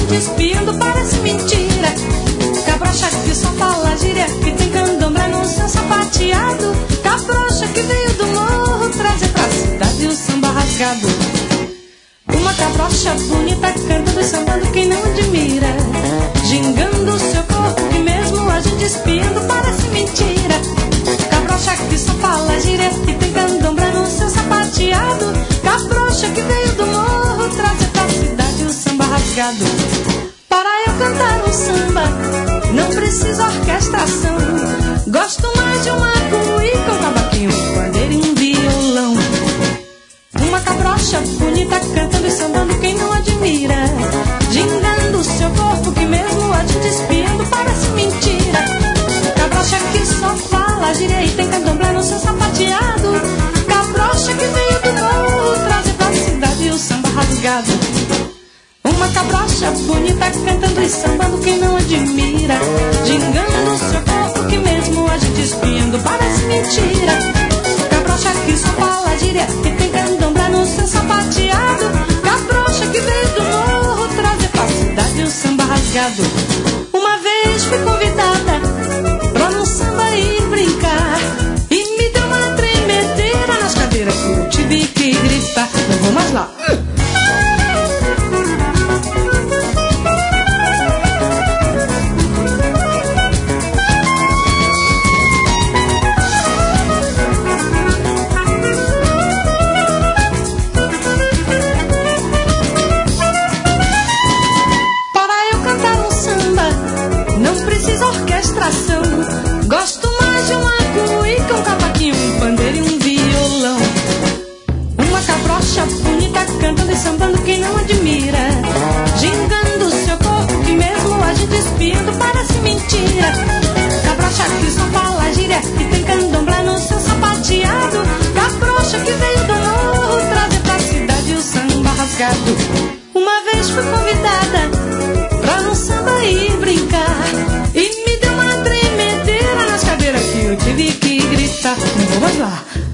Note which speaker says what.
Speaker 1: gente espiando, parece mentira. Cabrocha que só fala gíria, que tem candomblé no seu sapateado. Cabrocha que veio do morro trazer pra cidade o samba rasgado. Uma cabrocha bonita cantando e sambando, quem não admira. Gingando o seu corpo que mesmo a gente espiando, parece mentira. Cabrocha que só fala gíria, que tem candomblé no seu sapateado. Cabrocha que veio do morro trazer pra cidade o samba rasgado. Para eu cantar um samba, não preciso orquestração. Gosto mais de uma cuí com cavaquinho, um pandeiro e um violão. Uma cabrocha bonita cantando e sambando, quem não admira. Gingando o seu corpo que mesmo a gente espiando, parece mentira. Cabrocha que só fala gíria e tem candomblé no seu sapateado. Cabrocha que veio do morro trazer pra cidade o samba rasgado. Uma cabrocha bonita cantando e sambando, quem não admira. Gingando o seu corpo que mesmo a gente espiando, parece mentira. Cabrocha que só fala gíria e tem candomblé no seu sapateado. Cabrocha que veio do morro trazer pra cidade o samba rasgado. Uma vez fui convidada pra num samba ir brincar, e me deu uma tremedeira nas cadeiras que eu tive que gritar. Não vou mais lá. Gosto mais de uma cuí com um cavaquinho, um pandeiro e um violão. Uma cabrocha bonita cantando e sambando, quem não admira. Gingando o seu corpo que mesmo a gente espiando, parece mentira. Cabrocha que só fala gíria e tem candomblé no seu sapateado. Cabrocha que veio do morro trazer pra cidade o samba rasgado. Uma vez fui convidada pra num samba ir brincar, e me deu uma tremedeira nas cadeiras que eu tive que gritar. Não vou mais lá.